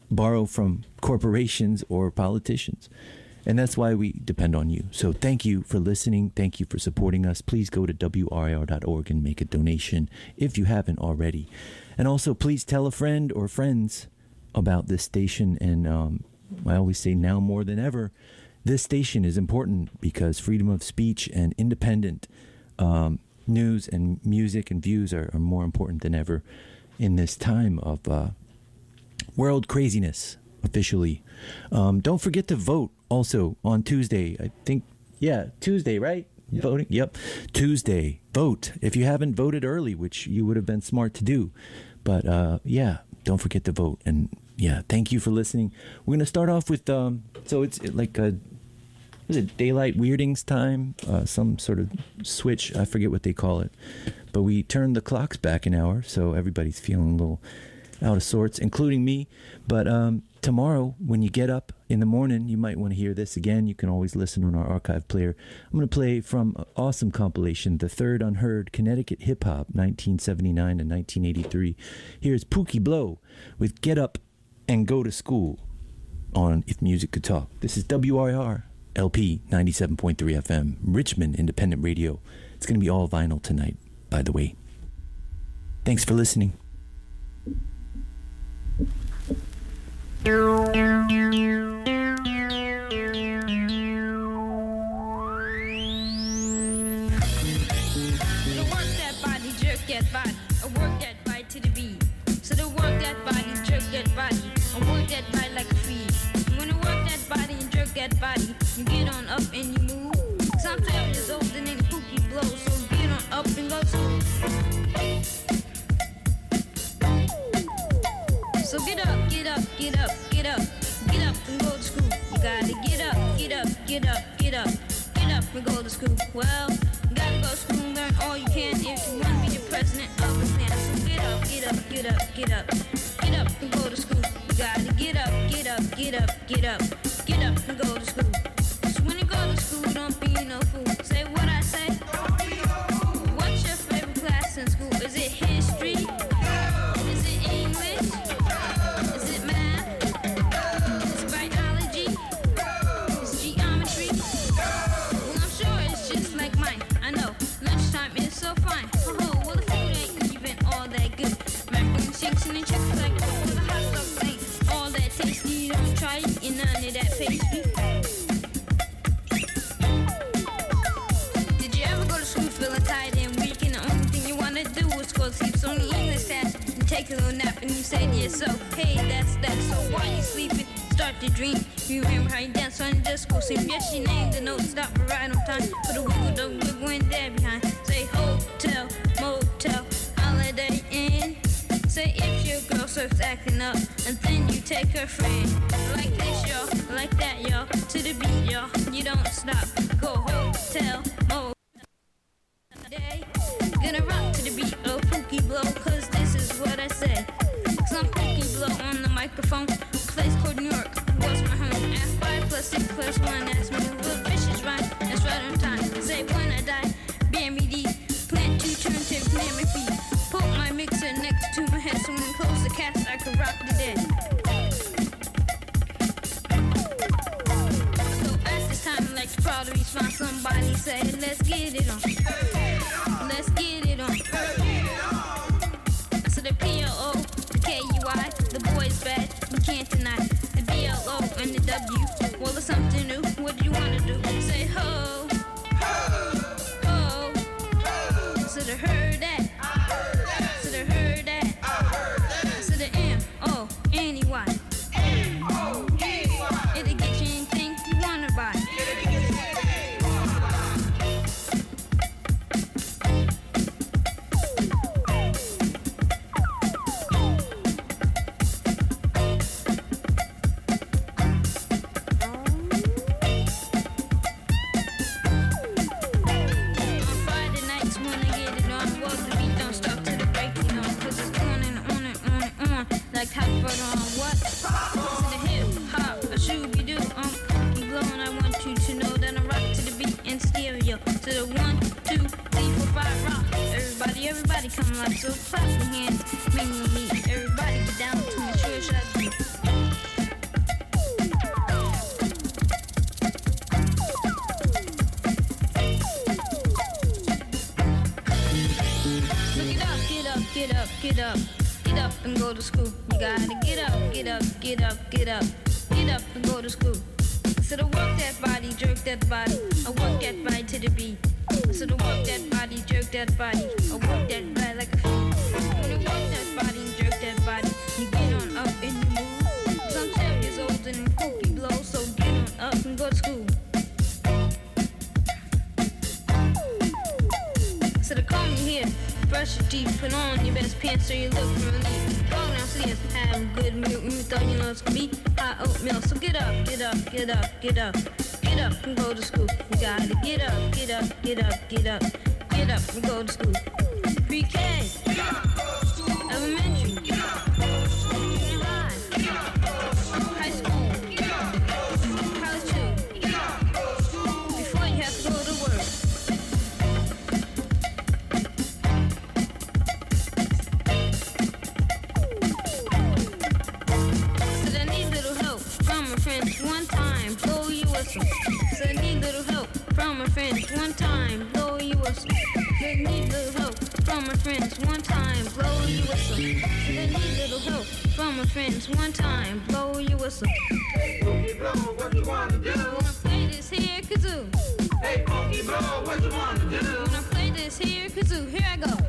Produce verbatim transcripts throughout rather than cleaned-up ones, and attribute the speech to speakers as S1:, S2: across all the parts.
S1: borrow from corporations or politicians. And that's why we depend on you. So thank you for listening. Thank you for supporting us. Please go to W R I R dot org and make a donation if you haven't already. And also, please tell a friend or friends about this station. And um, I always say now more than ever, this station is important because freedom of speech and independent um, news and music and views are, are more important than ever in this time of uh, world craziness, officially. Um, don't forget to vote also on Tuesday. I think, yeah, Tuesday, right? Yep. Voting? Yep. Tuesday. Vote. If you haven't voted early, which you would have been smart to do. But uh, yeah, don't forget to vote. And yeah, thank you for listening. We're going to start off with, um, so it's like a, is it daylight weirdings time? Uh, some sort of switch. I forget what they call it. But we turned the clocks back an hour, so everybody's feeling a little out of sorts, including me. But um, tomorrow, when you get up in the morning, you might want to hear this again. You can always listen on our archive player. I'm going to play from an awesome compilation, The Third Unheard Connecticut Hip Hop, nineteen seventy-nine to nineteen eighty-three. Here's Pookie Blow with Get Up and Go to School on If Music Could Talk. This is W R I R, L P ninety-seven point three F M, Richmond Independent Radio. It's going to be all vinyl tonight, by the way. Thanks for listening. So work that body, jerk that body, or work that body to the beat. So to work that body, jerk that body, or work that body like a free. When you work that body and jerk that body, you get on up and you move. Cause I'm twelve years old and ain't Pookie Blow, so get on up and go to. So get up, get up, get up, get up, get up and go to school. You gotta get up, get up, get up, get up, get up and go to school. Well, you gotta go to school and learn all you can if you wanna be the president of the land. So get up, get up, get up, get up, get up and go to school. You gotta get up, get up, get up, get up, get up and go to school. So when you go to school, don't be no fool. Say what I say. What's your favorite class in school? Is it history? Is it English? So fine. Oh, well, the food ain't even all that good. Macaroni, chicken, and chicken like oh, well, the hot dogs ain't all that tasty. You don't try it, and none of that pastry. Did you ever go to school feeling tired and weak, and the only thing you wanna do is go to sleep? So on the English test, you take a little nap, and you say to yourself, hey, that's that. So while you sleeping, start to dream. You remember how you danced on the disco scene. Yes, you named the note, stop right on time. Put a wiggle, the wiggle in there behind. Say hotel, motel, holiday inn. Say if your girl starts acting up, and then you take her friend. Like this, y'all, like that, y'all, to the beat, y'all. You don't stop. Go hotel, motel, day. Gonna rock to the beat of Pookie Blow, cause this is what I say. Cause I'm Pookie Blow on the microphone. Place called New York was my home. Ask five plus six plus one, that's me. Little fishes rhyme, that's right on time. Say when I die, bear me deep. Plant two turntables near my feet. Put my mixer next to my head, so when I close the cast, I can rock the dead. So at this time, I like to proudly respond. Somebody say, let's get it on. Let's get it on. So the P L O, the K U I, the boys bad, we can't deny. The B L O and the W, well, it's something new. What do you wanna do? Say ho, ho, ho. So the heard that, so the heard that, so the M O N E Y. It'll get you anything you wanna buy. Like how to put on what? To the hip hop, a shooby doo. I'm Pookie Blow, and I want you to know that I rock to the beat and stereo. To the one, two, three, four, five, rock. Everybody, everybody come alive. So clap your hands, make me meet. Everybody get down to my sure shot.
S2: get up, get up and go to school. You gotta get up, get up, get up, get up, get up and go to school. So to work that body, jerk that body, I work that body to the beat. So to work that body, jerk that body, I work that body like a fiend. When you work that body and jerk that body, you get on up and you move. Cause I'm twelve years old and cookie blow, so get on up and go to school. So to come here, brush your teeth, put on your best pants so you look relieved. Go downstairs, have a good meal, you thought you know it's gonna be hot oatmeal. So get up, get up, get up, get up, get up and go to school. You gotta get up, get up, get up, get up, get up and go to school. Pre-K, elementary, junior high, high school, college too, before you have to go to work. One time, blow your whistle. So I need little help from my friends. One time, blow your whistle. So I need little help from my friends. One time, blow your whistle. So I need little help from my friends. One time, blow your whistle.
S3: Hey, Pookie Blow, what you wanna do?
S2: Wanna play this here kazoo?
S3: Hey, Pookie Blow, what you wanna do?
S2: Wanna play this here kazoo? Here I go.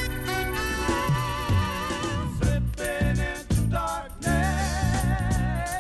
S3: Slipping into darkness.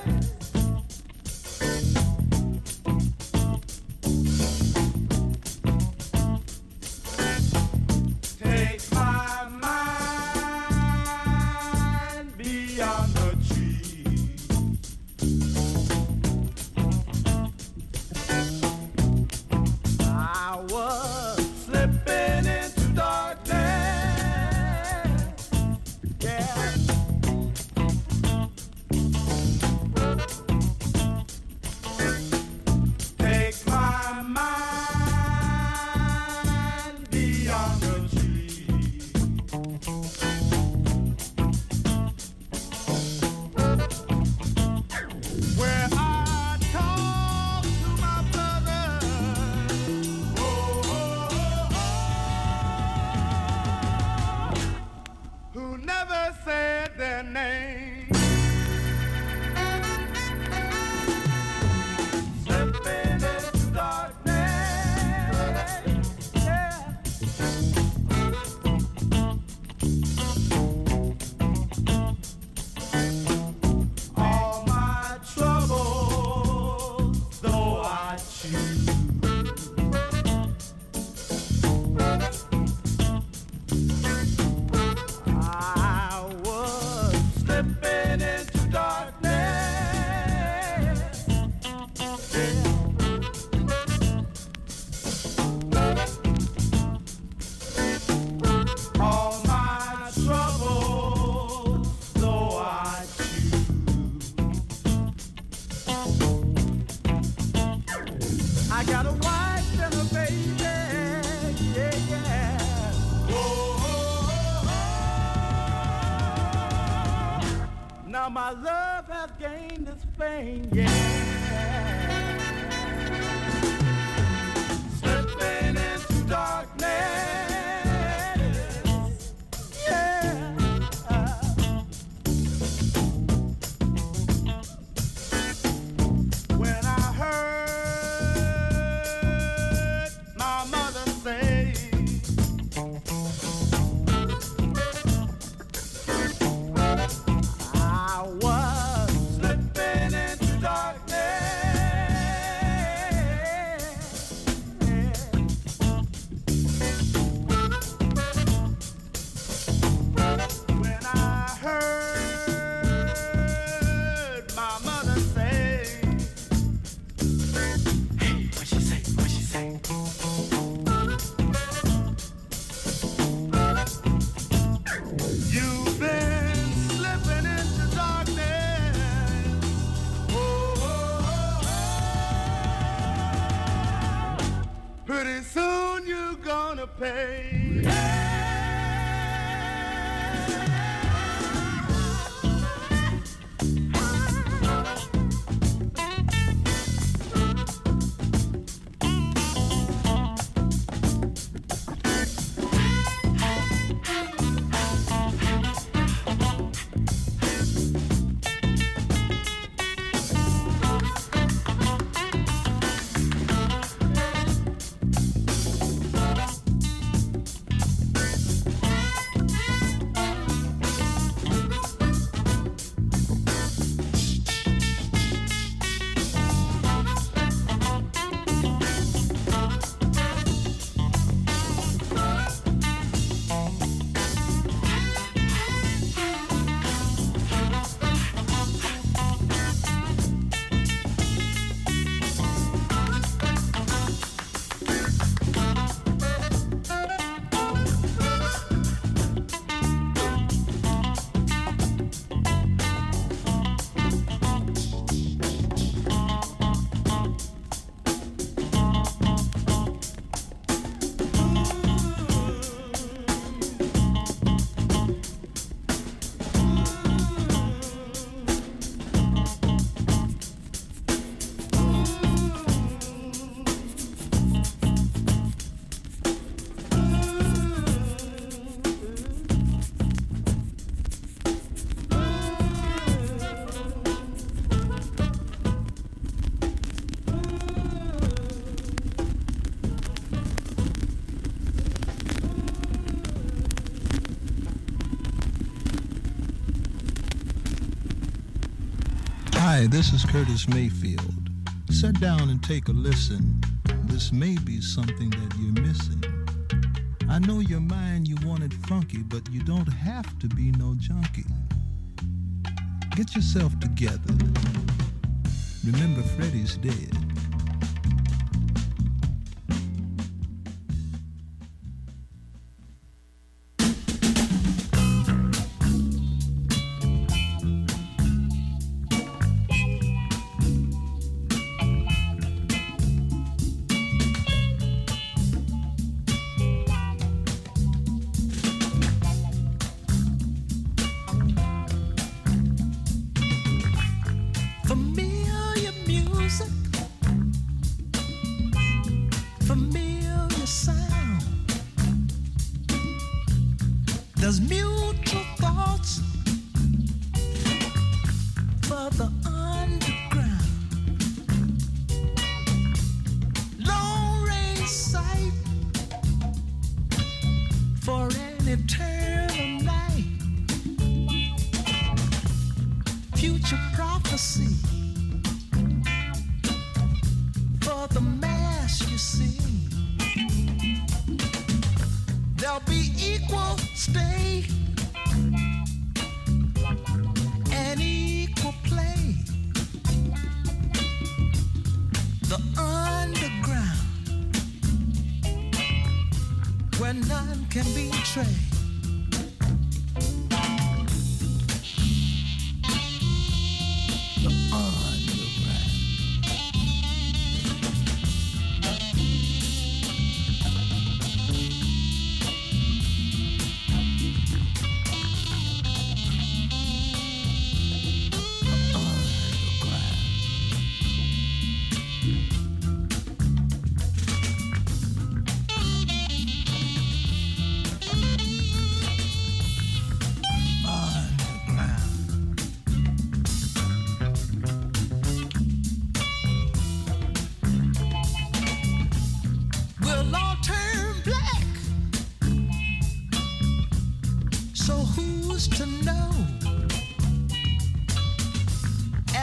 S4: My love has gained its fame, yeah. Slipping into darkness.
S5: Hi, this is Curtis Mayfield. Sit down and take a listen. This may be something that you're missing. I know your mind, you want it funky, but you don't have to be no junkie. Get yourself together. Remember, Freddie's dead.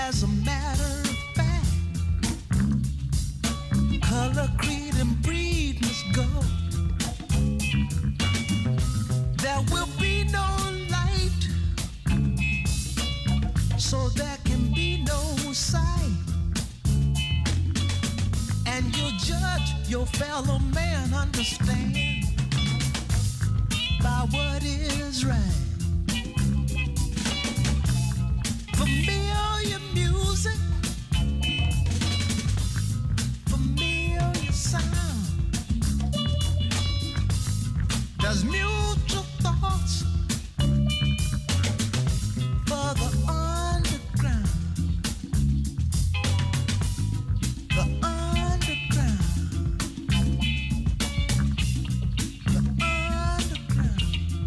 S5: As a matter of fact, color, creed, and breed must go. There will be no light, so there can be no sight. And you'll judge your fellow man, understand, by what is right. Familiar music, familiar sound. There's mutual thoughts for the underground. The underground. The underground.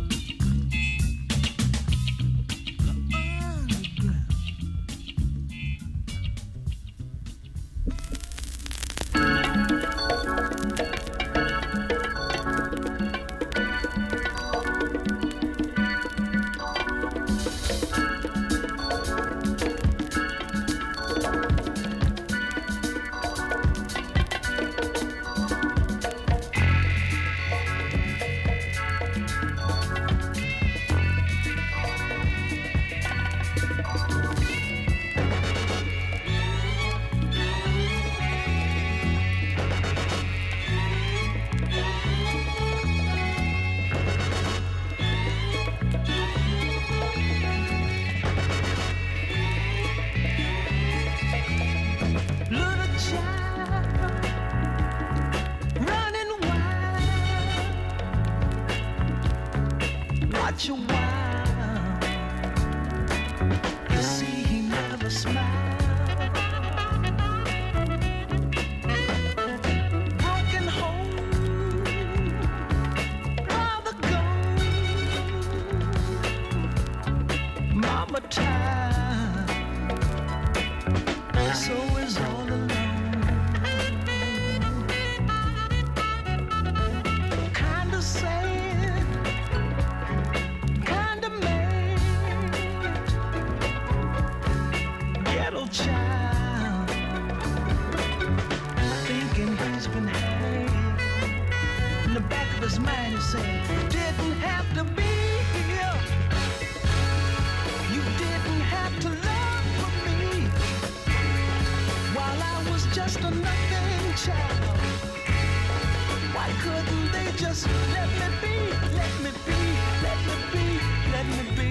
S5: The underground. Little child running wild, watch a while. You see, he never smiled. Broken home, brother gone, mama tired, so is all alone. Kinda sad, kinda mad. Ghetto child, thinking he's been had. In the back of his mind, he said, didn't have to be here. You didn't have to love for me while I was just a nothing child. Why couldn't they just let me be, let me be, let me be, let me be?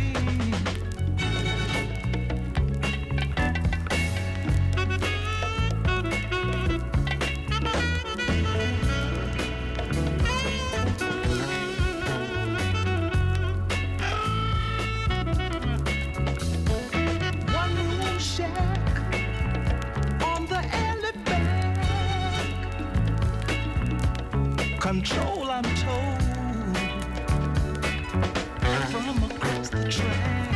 S5: One room shack on the alley back. Control, I'm told, from across the track.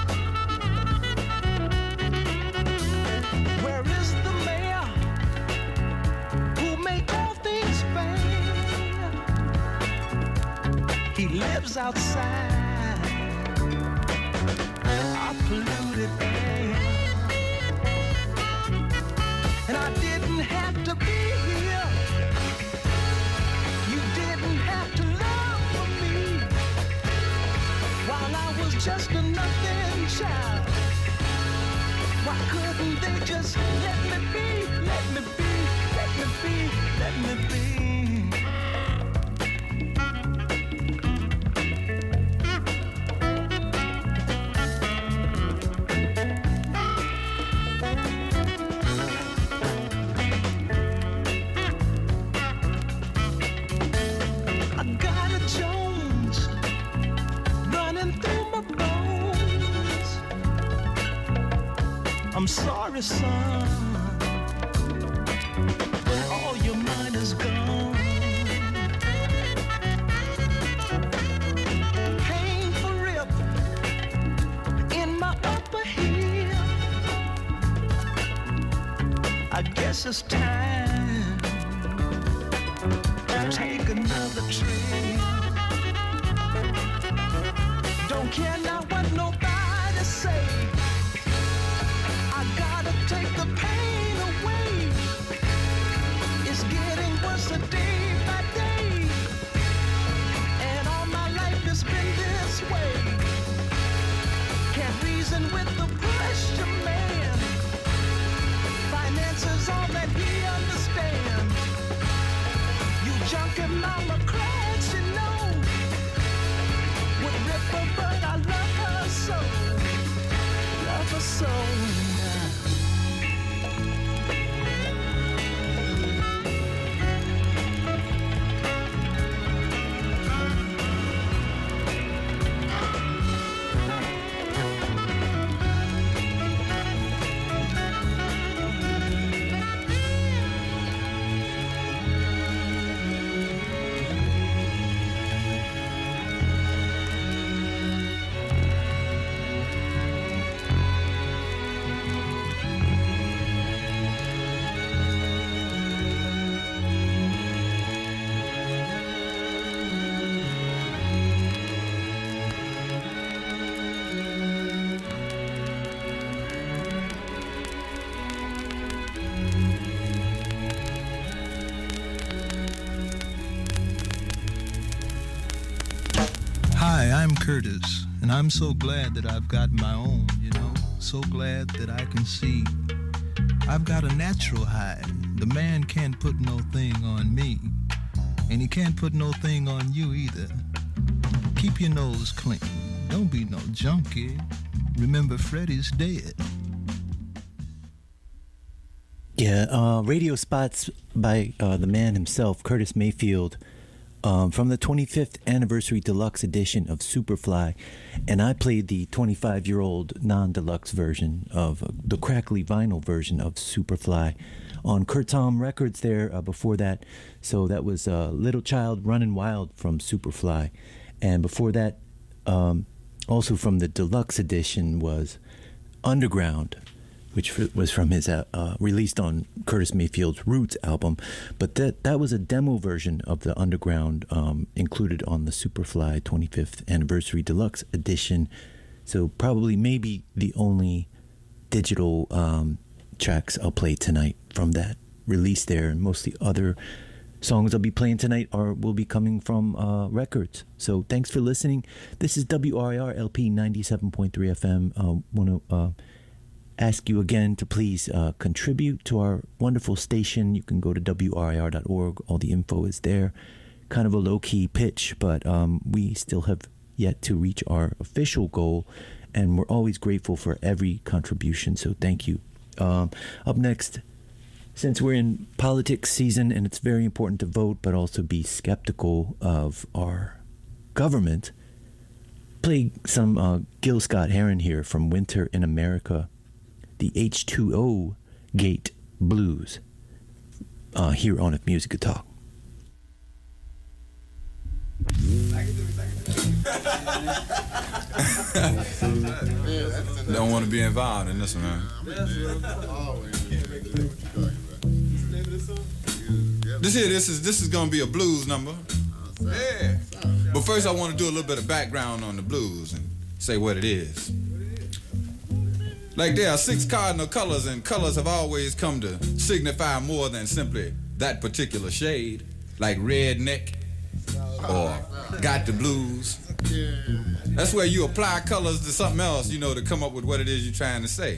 S5: Where is the mayor who make all things fair? He lives outside our polluted air. And I didn't have to be here. You didn't have to love for me while I was just a nothing child. Why couldn't they just let me be, let me be, let me be, let me be? I got a Jones running through my bones. I'm sorry, son, but all your mind is gone. Painful rip in my upper heel. I guess it's time to take another trip. Don't care now what nobody say. I gotta Curtis, and I'm so glad that I've got my own, you know, so glad that I can see I've got a natural hide. The man can't put no thing on me, and he can't put no thing on you either. Keep your nose clean. Don't be no junkie. Remember, Freddie's dead.
S1: Yeah, uh, radio spots by uh, the man himself, Curtis Mayfield, um, from the twenty-fifth anniversary deluxe edition of Superfly. And I played the twenty-five-year-old non-deluxe version of uh, the crackly vinyl version of Superfly on Kurt Tom Records there uh, before that. So that was uh, Little Child Running Wild from Superfly. And before that, um, also from the deluxe edition was Underground, which was from his uh, uh, released on Curtis Mayfield's Roots album. But that that was a demo version of the Underground um, included on the Superfly twenty-fifth Anniversary Deluxe Edition. So probably maybe the only digital um, tracks I'll play tonight from that release there. And most of the other songs I'll be playing tonight are will be coming from uh, records. So thanks for listening. This is W R I R L P ninety-seven point three F M. Uh, want to... Uh, ask you again to please uh, contribute to our wonderful station. You can go to W R I R dot org. All the info is there. Kind of a low-key pitch, but um, we still have yet to reach our official goal, and we're always grateful for every contribution, so thank you. Um, up next, since we're in politics season, and it's very important to vote, but also be skeptical of our government, play some uh, Gil Scott-Heron here from Winter in America, the H two O Gate Blues, uh, here on If Music Could Talk.
S6: Don't want to be involved in this one, man. This here, this is this is gonna be a blues number. Yeah. But first, I want to do a little bit of background on the blues and say what it is. Like there are six cardinal colors, and colors have always come to signify more than simply that particular shade, like redneck or got the blues. That's where you apply colors to something else, you know, to come up with what it is you're trying to say.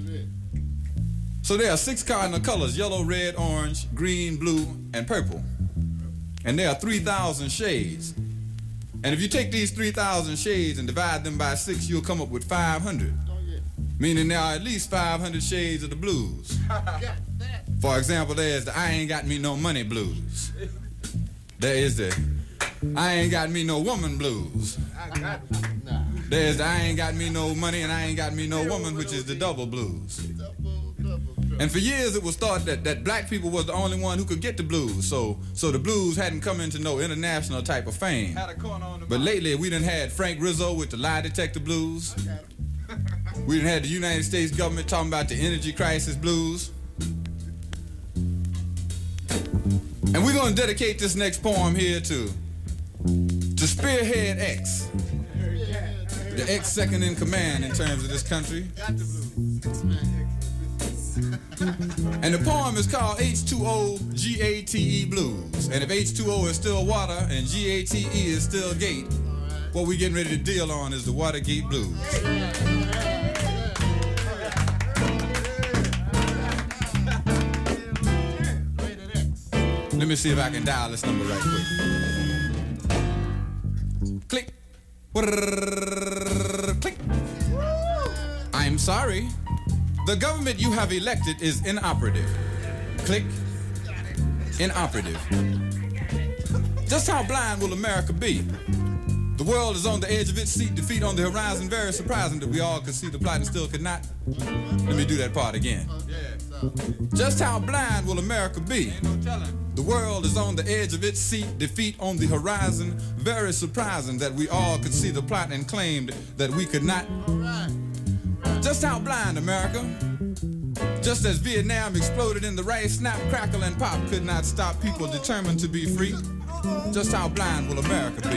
S6: So there are six cardinal colors: yellow, red, orange, green, blue, and purple. And there are three thousand shades. And if you take these three thousand shades and divide them by six, you'll come up with five hundred. Meaning there are at least five hundred shades of the blues. For example, there's the I ain't got me no money blues. There is the I ain't got me no woman blues. There's the I ain't got me no money and I ain't got me no woman, which is the double blues. And for years it was thought that, that black people was the only one who could get the blues, so so the blues hadn't come into no international type of fame. But lately we done had Frank Rizzo with the lie detector blues. We done had the United States government talking about the energy crisis blues. And we're gonna dedicate this next poem here to to Spearhead X, the X second in command in terms of this country. And the poem is called H two O G A T E Blues. And if H two O is still water and G A T E is still gate, what we getting ready to deal on is the Watergate Blues. Let me see if I can dial this number right quick. Click. Click. I'm sorry. The government you have elected is inoperative. Click. Inoperative. Just how blind will America be? The world is on the edge of its seat, defeat on the horizon. Very surprising that we all could see the plot and still could not. Let me do that part again. Just how blind will America be? The world is on the edge of its seat, defeat on the horizon. Very surprising that we all could see the plot and claimed that we could not. Just how blind, America? Just as Vietnam exploded in the rice, snap, crackle, and pop could not stop people determined to be free. Just how blind will America be?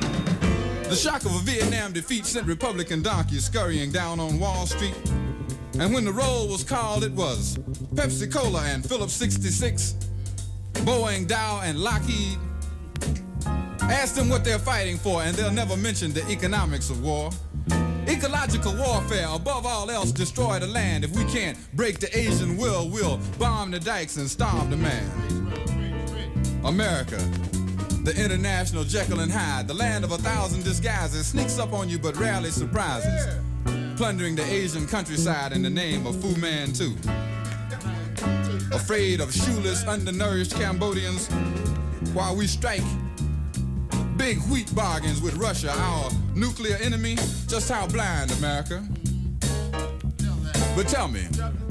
S6: The shock of a Vietnam defeat sent Republican donkeys scurrying down on Wall Street. And when the roll was called, it was Pepsi Cola and Phillips sixty-six, Boeing, Dow, and Lockheed. Ask them what they're fighting for, and they'll never mention the economics of war. Ecological warfare, above all else, destroy the land. If we can't break the Asian will, we'll bomb the dikes and starve the man. America, the international Jekyll and Hyde, the land of a thousand disguises, sneaks up on you but rarely surprises, plundering the Asian countryside in the name of Fu Manchu. Afraid of shoeless, undernourished Cambodians, while we strike big wheat bargains with Russia, our nuclear enemy. Just how blind, America? But tell me,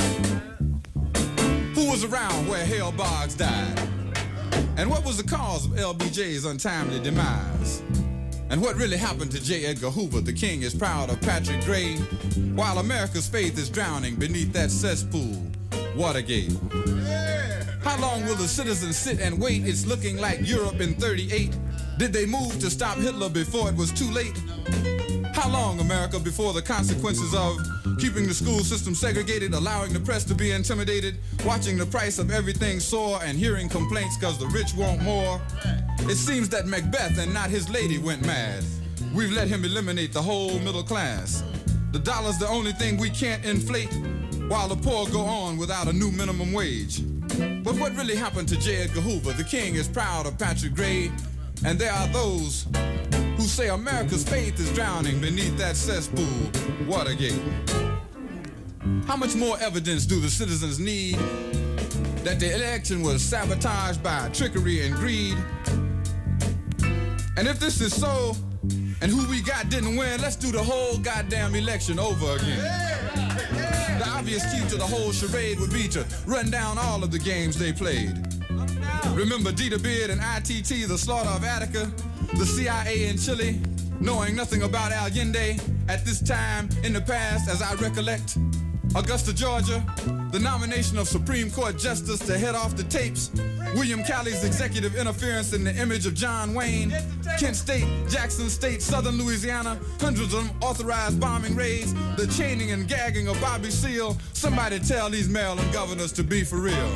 S6: who was around where Hale Boggs died? And what was the cause of L B J's untimely demise? And what really happened to J. Edgar Hoover? The king is proud of Patrick Gray, while America's faith is drowning beneath that cesspool, Watergate. How long will the citizens sit and wait? It's looking like Europe in thirty-eight. Did they move to stop Hitler before it was too late? How long, America, before the consequences of keeping the school system segregated, allowing the press to be intimidated, watching the price of everything soar, and hearing complaints because the rich want more? It seems that Macbeth and not his lady went mad. We've let him eliminate the whole middle class. The dollar's the only thing we can't inflate, while the poor go on without a new minimum wage. But what really happened to J. Edgar Hoover? The king is proud of Patrick Gray, and there are those who say America's faith is drowning beneath that cesspool, Watergate. How much more evidence do the citizens need that the election was sabotaged by trickery and greed? And if this is so, and who we got didn't win, let's do the whole goddamn election over again. The obvious key to the whole charade would be to run down all of the games they played. Remember Dieter Beard and I T T, the slaughter of Attica, the C I A in Chile, knowing nothing about Allende at this time in the past, as I recollect. Augusta, Georgia, the nomination of Supreme Court Justice to head off the tapes, William Calley's executive interference in the image of John Wayne, Kent State, Jackson State, Southern Louisiana, hundreds of unauthorized bombing raids, the chaining and gagging of Bobby Seale. Somebody tell these Maryland governors to be for real.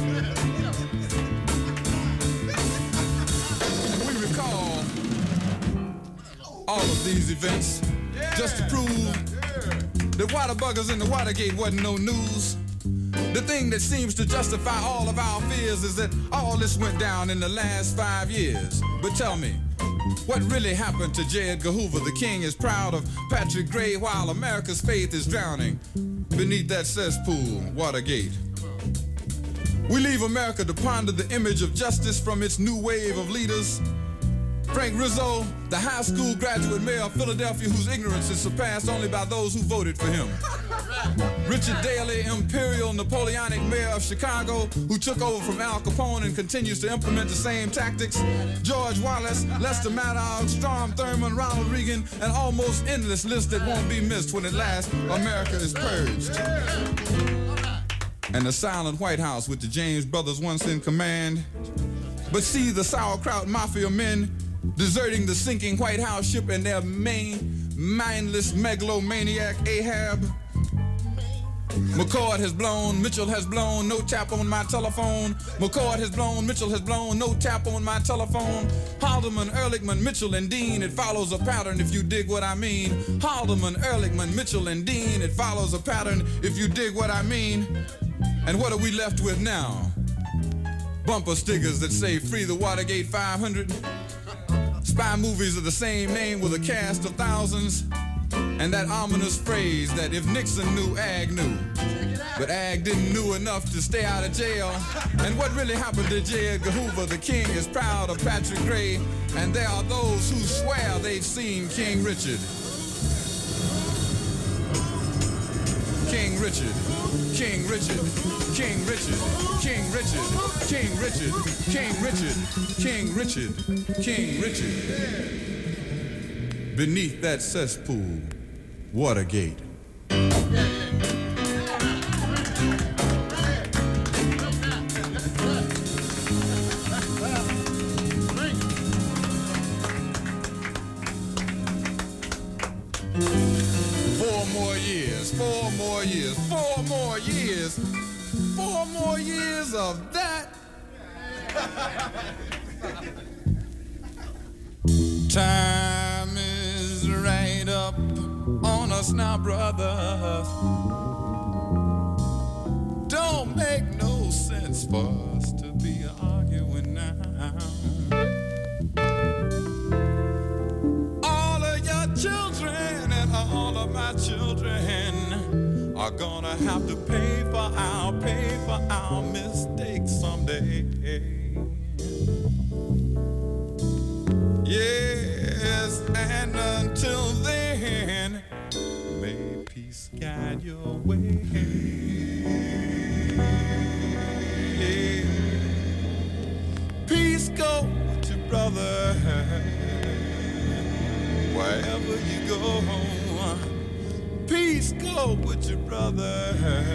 S6: All of these events, yeah, just to prove that Waterbuggers in the Watergate wasn't no news. The thing that seems to justify all of our fears is that all this went down in the last five years. But tell me, what really happened to J. Edgar Hoover? The king is proud of Patrick Gray, while America's faith is drowning beneath that cesspool, Watergate. We leave America to ponder the image of justice from its new wave of leaders. Frank Rizzo, the high school graduate mayor of Philadelphia, whose ignorance is surpassed only by those who voted for him. Richard Daley, imperial Napoleonic mayor of Chicago, who took over from Al Capone and continues to implement the same tactics. George Wallace, Lester Maddox, Strom Thurmond, Ronald Reagan, an almost endless list that won't be missed when at last America is purged. And the silent White House with the James brothers once in command. But see the sauerkraut mafia men deserting the sinking White House ship and their main mindless megalomaniac Ahab. McCord has blown, Mitchell has blown, no tap on my telephone. McCord has blown, Mitchell has blown, no tap on my telephone. Haldeman, Ehrlichman, Mitchell, and Dean, it follows a pattern if you dig what I mean. Haldeman, Ehrlichman, Mitchell, and Dean, it follows a pattern if you dig what I mean. And what are we left with now? Bumper stickers that say free the Watergate five hundred. Spy movies of the same name with a cast of thousands. And that ominous phrase that if Nixon knew, Ag knew. But Ag didn't know enough to stay out of jail. And what really happened to J. Edgar Hoover? The king is proud of Patrick Gray. And there are those who swear they've seen King Richard. King Richard, King Richard, King Richard, King Richard, King Richard, King Richard, King Richard, King Richard. Beneath that cesspool, Watergate. Four more years, four more years, four more years, four more years of that. Time is right up on us now, brothers. Don't make no sense for us to be arguing now. All of your children and all of my children are gonna have to pay for our, pay for our mistakes someday. Yes, and until then, may peace guide your way. Peace go with your brother wherever you go. Peace go with your brother.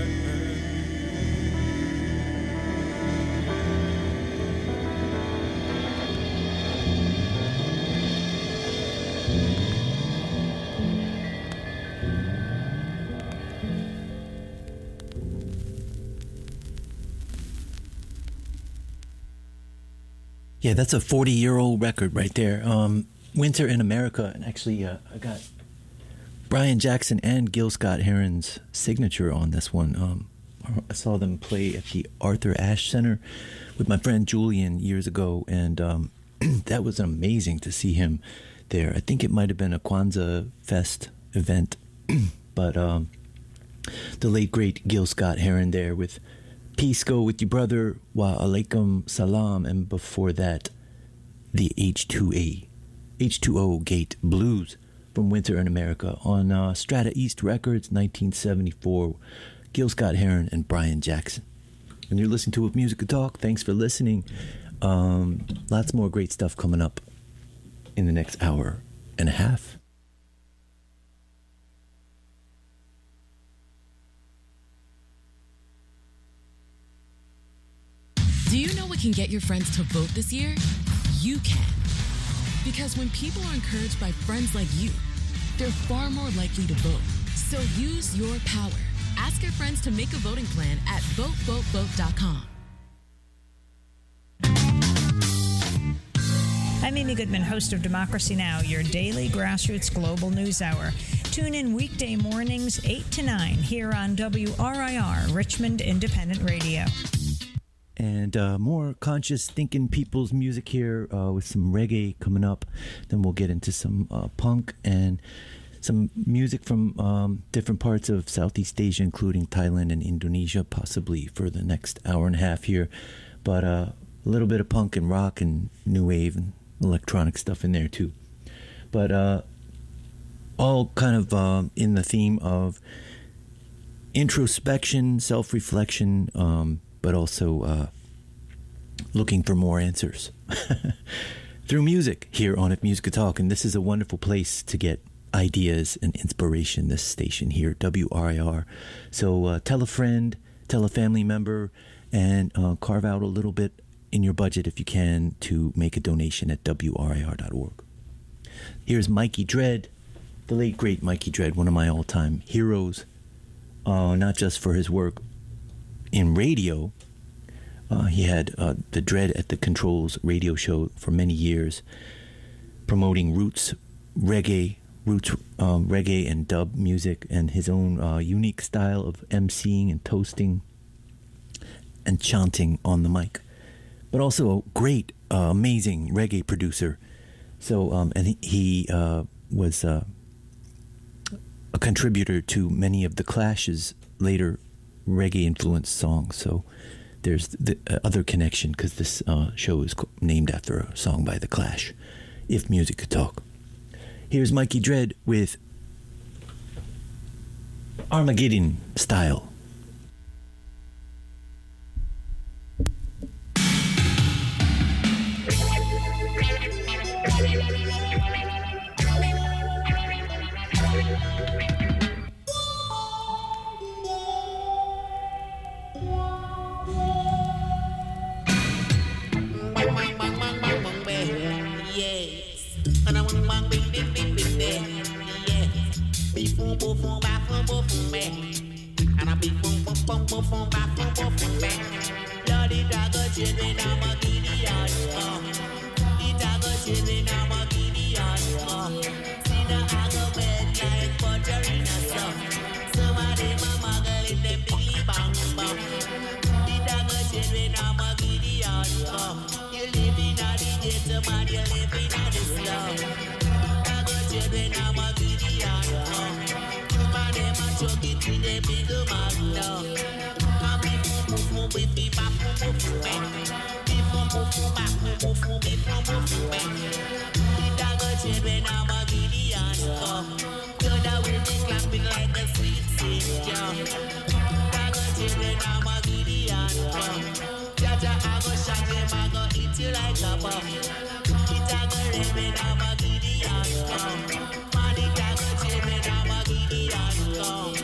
S1: Yeah, that's a forty-year-old record right there. Um, Winter in America, and actually, uh, I got Brian Jackson and Gil Scott-Heron's signature on this one. Um, I saw them play at the Arthur Ashe Center with my friend Julian years ago, and um, that was amazing to see him there. I think it might have been a Kwanzaa Fest event, but um, the late great Gil Scott-Heron there with Peace Go With Your Brother, Wa Alaikum Salam, and before that, the H two A, H two O Gate Blues from Winter in America on uh, Strata East Records, nineteen seventy-four, Gil Scott-Heron and Brian Jackson. And you're listening to With Music Talk. Thanks for listening. Um, lots more great stuff coming up in the next hour and a half.
S7: Do you know what can get your friends to vote this year? You can. Because when people are encouraged by friends like you, they're far more likely to vote. So use your power. Ask your friends to make a voting plan at vote vote vote dot com.
S8: I'm Amy Goodman, host of Democracy Now!, your daily grassroots global news hour. Tune in weekday mornings, eight to nine, here on W R I R, Richmond Independent Radio.
S1: And uh, more conscious thinking people's music here uh, with some reggae coming up. Then we'll get into some uh, punk and some music from um, different parts of Southeast Asia, including Thailand and Indonesia, possibly for the next hour and a half here. But uh, a little bit of punk and rock and new wave and electronic stuff in there too. But uh, all kind of uh, in the theme of introspection, self-reflection, um, but also uh, looking for more answers through music here on If Music Could Talk. And this is a wonderful place to get ideas and inspiration, this station here, W R I R. So uh, tell a friend, tell a family member, and uh, carve out a little bit in your budget if you can to make a donation at W R I R dot org. Here's Mikey Dread, the late great Mikey Dread, one of my all-time heroes, uh, not just for his work in radio. Uh, he had uh, the Dread at the Controls radio show for many years, promoting roots reggae, roots um, reggae and dub music, and his own uh, unique style of emceeing and toasting and chanting on the mic. But also a great, uh, amazing reggae producer. So, um, and he, he uh, was uh, a contributor to many of the Clash's later reggae-influenced songs. So there's the uh, other connection, because this uh, show is co- named after a song by The Clash, If Music Could Talk. Here's Mikey Dread with Armageddon Style.
S9: And a big boom boom boom boom boom back boom boom boom bang. Lord, it a go change when I'm a Gideon. It a go change when I'm a Gideon. See the I go bed like butter in a sun. Some of them a muggle in them billy bang bang. It a go change when I'm a Gideon. You live in a the ghetto man, you live in a the slum. I go change when I'm a Gideon. Some of them a chuck it in them big magnum. And me move move with me back move move back. Me move move back move move me move move back. It a go change when I'm a Gideon. You know we be clapping like a sweet singer. It a go change when I'm a Gideon. Jaja I go shot him, I go eat you like a bomb. It a go rain when I'm a Gideon. Man, it a go change when I'm a Gideon.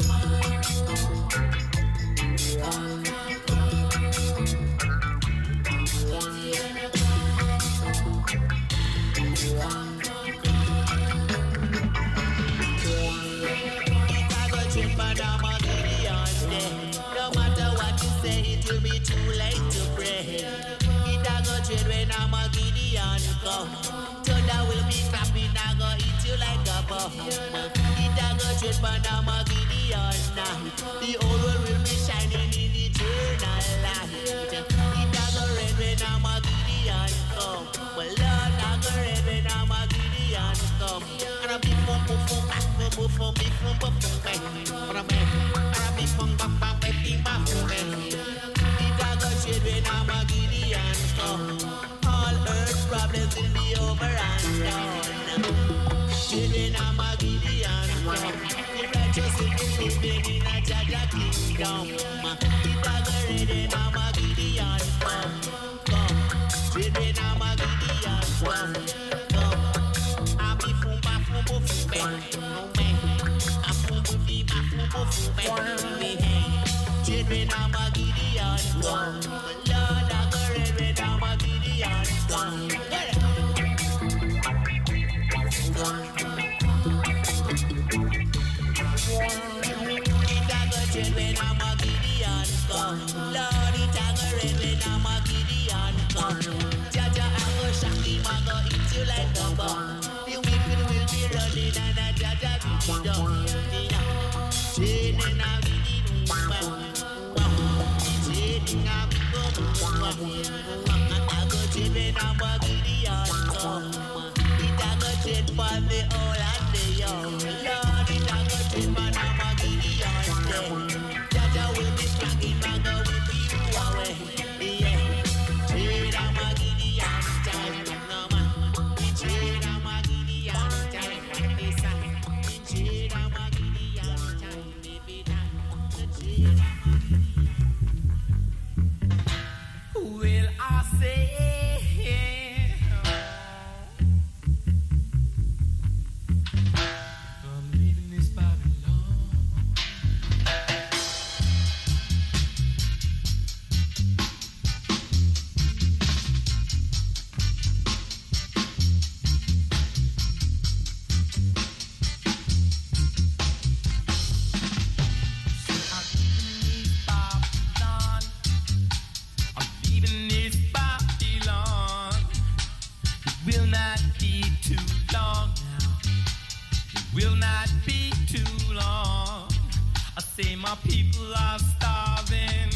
S9: No matter what you say, it will be too late to pray. It a go trade when I'm a Gideon come. Thunder will be clapping, I go eat you like a bomb. It a go trade when I'm a Gideon night. The old world will be shining in eternal light. It a go red when I'm a Gideon come. Well, Lord, I go red when I'm a Gideon come. And a big boom boom boom back boom boom boom big boom boom boom bang. And a big big boom bang bang bang bang bang. It a go trade when I'm a Gideon come. All earth's problems will be over and done. Trade when I'm a Gideon come. The righteous will be living in a Jaja kingdom. It a go red when I'm a Gideon come. Come, trade when I'm a Gideon come. Come, I be boom bang boom boom bang. I boom boom beep boom boom bang. Trade when I'm a Gideon come. Lord, I go red when I'm a Gideon come. It a go trade when I'm a Gideon come. Lord, it a go red when I'm a Gideon come. Jaja, I go shock him, I go eat you like a bomb. The wicked will be running and a Jaja will be done. Trade when I'm Gideon come. I go trade when I'm a Gideon come. It a go trade for the old and the young. Lord, it a go trade when I'm a Gideon come. Jaja will be flagging, I go whip you away. Yeah, trade I'm a Gideon time. No man, trade I'm a Gideon time. Trade I'm a Gideon time. Baby, trade. Will I say I'm leaving this Babylon. Say my people are starving,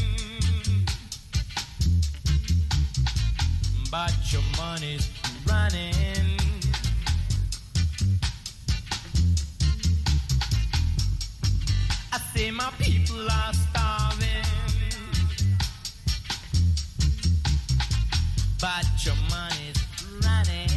S9: but your money's running. I say my people are starving, but your money's running.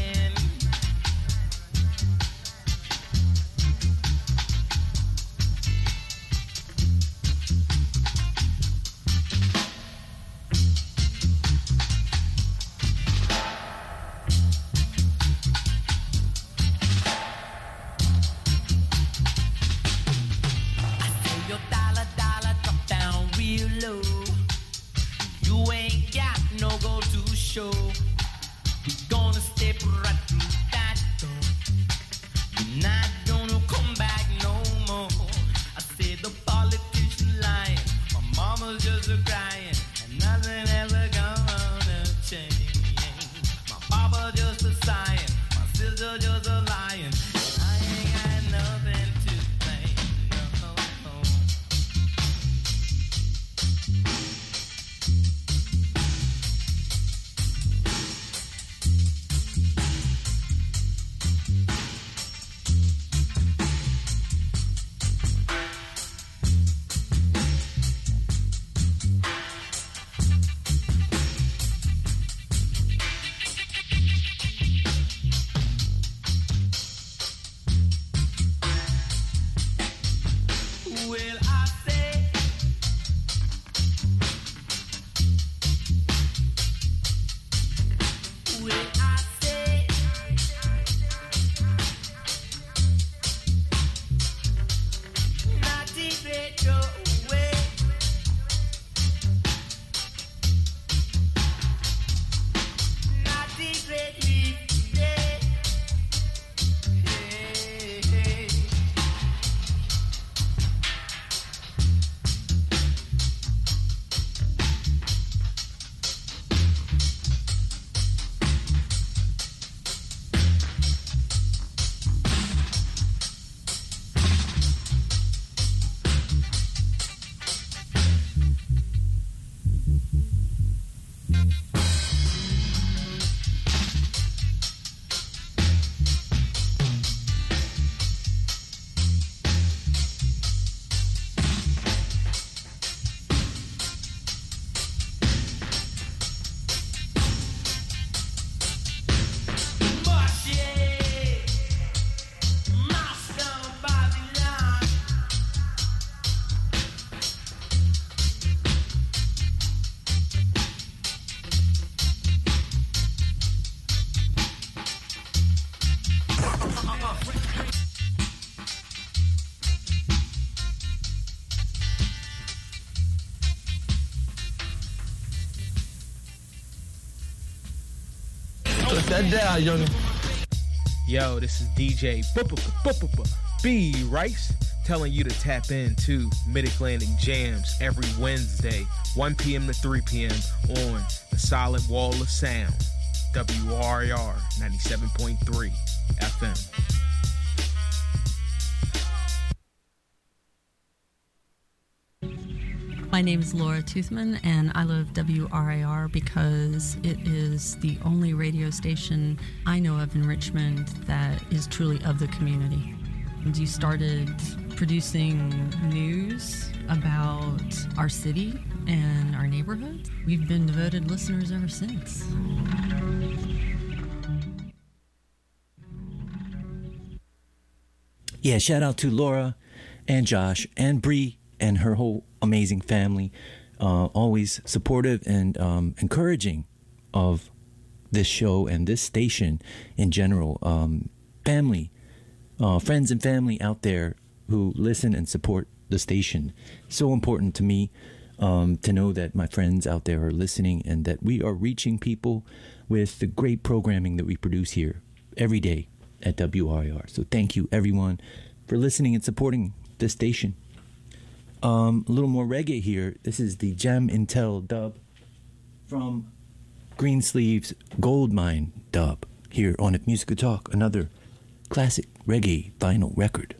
S9: you're just a lying. I ain't got nothing to say. No, no. Well, I say, well, I say, not the retro way, not the red leaf day. Hey, hey.
S10: Put that down, young.
S11: Yo, this is D J B Rice telling you to tap into Mid-Atlantic Jams every Wednesday, one p.m. to three p.m. on the Solid Wall of Sound, W R I R ninety-seven point three F M.
S12: My name is Laura Toothman, and I love W R I R because it is the only radio station I know of in Richmond that is truly of the community. And you started producing news about our city and our neighborhood. We've been devoted listeners ever since.
S1: Yeah, shout out to Laura and Josh and Bree and her whole amazing family, uh, always supportive and um, encouraging of this show and this station in general. Um, family, uh, friends and family out there who listen and support the station. So important to me um, to know that my friends out there are listening and that we are reaching people with the great programming that we produce here every day at W R I R. So thank you, everyone, for listening and supporting this station. Um, a little more reggae here. This is the Jam Intel dub from Greensleeves Goldmine dub here on If Music Could Talk, another classic reggae vinyl record.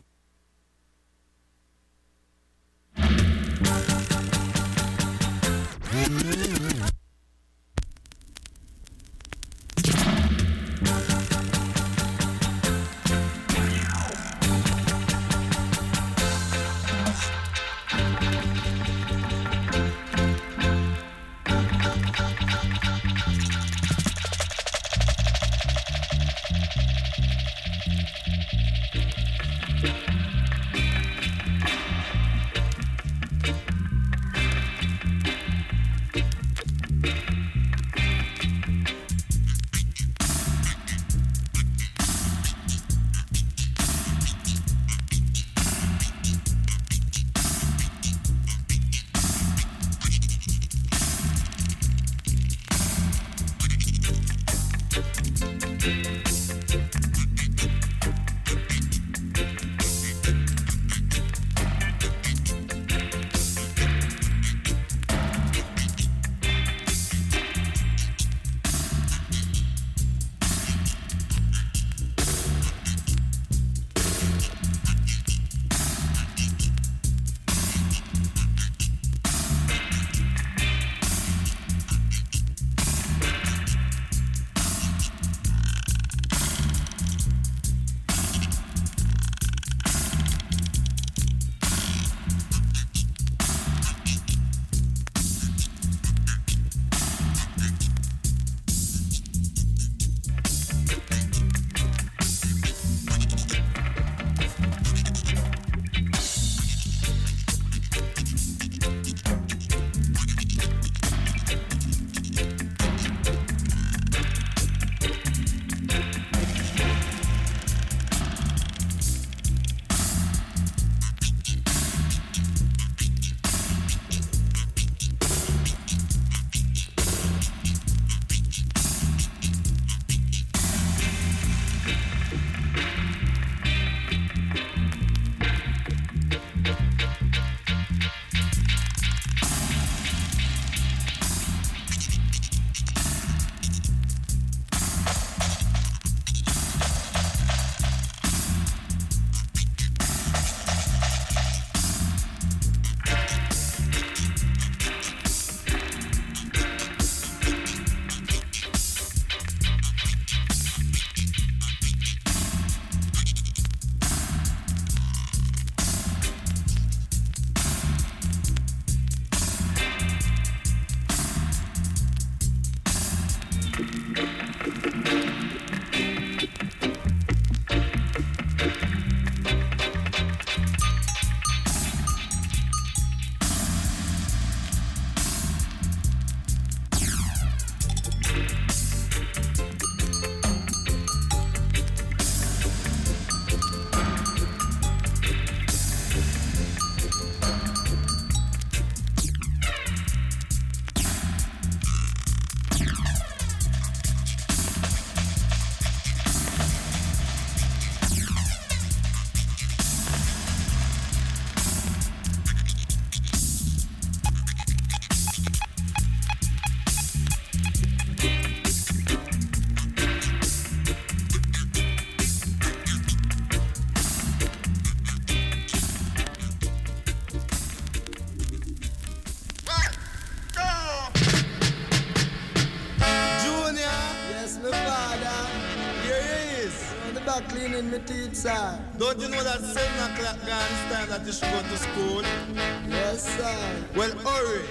S10: Morris.
S13: On the back cleaning my teeth, sir.
S10: Don't you know that seven o'clock gone is time that you should go to school?
S13: Yes, sir.
S10: Well, hurry.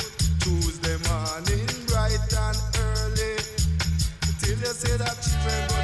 S10: Say that children